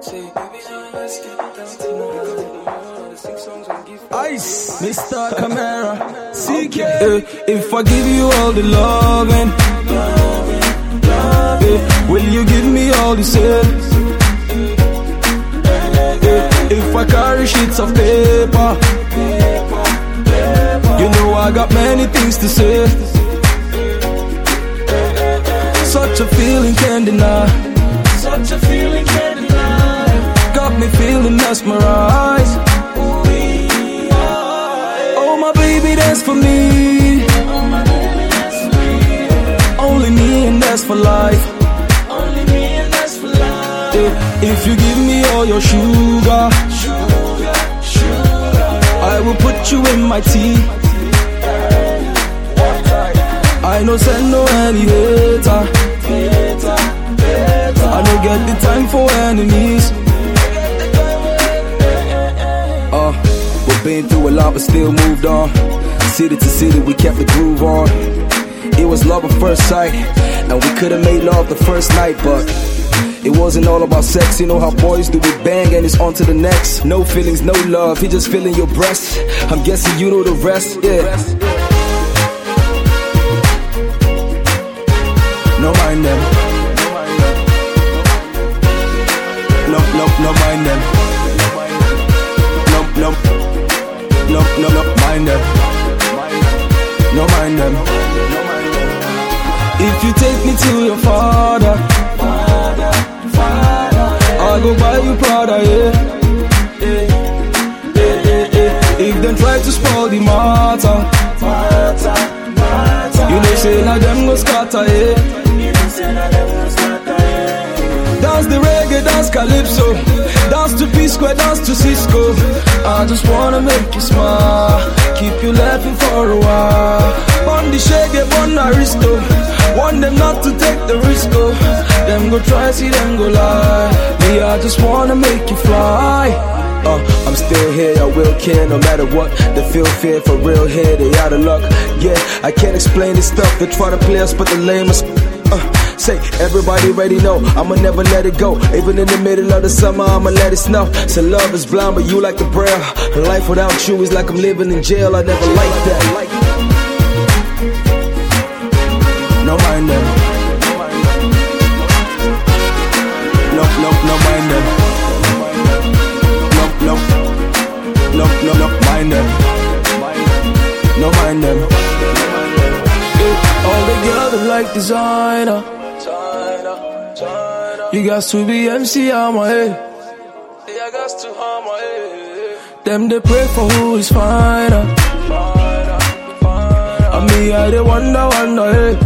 Ice, Mr. Camera, CK. If I give you all the loving, will you give me all the sales? If I carry sheets of paper, you know I got many things to say. Such a feeling can't deny. Such a feeling can't deny. Got me feeling mesmerized. Oh my baby, that's for me. Only me and that's for life. Only me and that's for life. If you give me all your sugar, I will put you in my tea. I know send no any hater. I don't get the time for enemies. We've been through a lot but still moved on. City to city we kept the groove on. It was love at first sight, and we could've made love the first night, but it wasn't all about sex. You know how boys do, we bang and it's on to the next. No feelings, no love, he just feeling your breast. I'm guessing you know the rest, yeah. No mind them. No mind them. No mind them. No mind them. If you take me to your father, I'll go buy you Prada, yeah. If them try to spoil the matter, you know say now them go scatter, yeah. Dance the reggae, dance calypso, dance to P-Square, dance to Cisco. I just wanna make you smile, keep you laughing for a while. On the shaggy, on Aristo, want them not to take the risk, oh. Them go try, see them go lie. Me, I just wanna make you fly. I'm still here, I will care no matter what. They feel fear for real here, they out of luck. Yeah, I can't explain this stuff. They try to play us, but the lamest. Say, everybody ready know, I'ma never let it go. Even in the middle of the summer, I'ma let it snow. So love is blind, but you like the braille. Life without you is like I'm living in jail. I never liked that. No mind them. No mind them. No mind them. No mind them. All the girls that like designer. You got to be MC on my head. Yeah, I got to harm my head. Them they pray for who is finer. I mean, I they wonder, hey.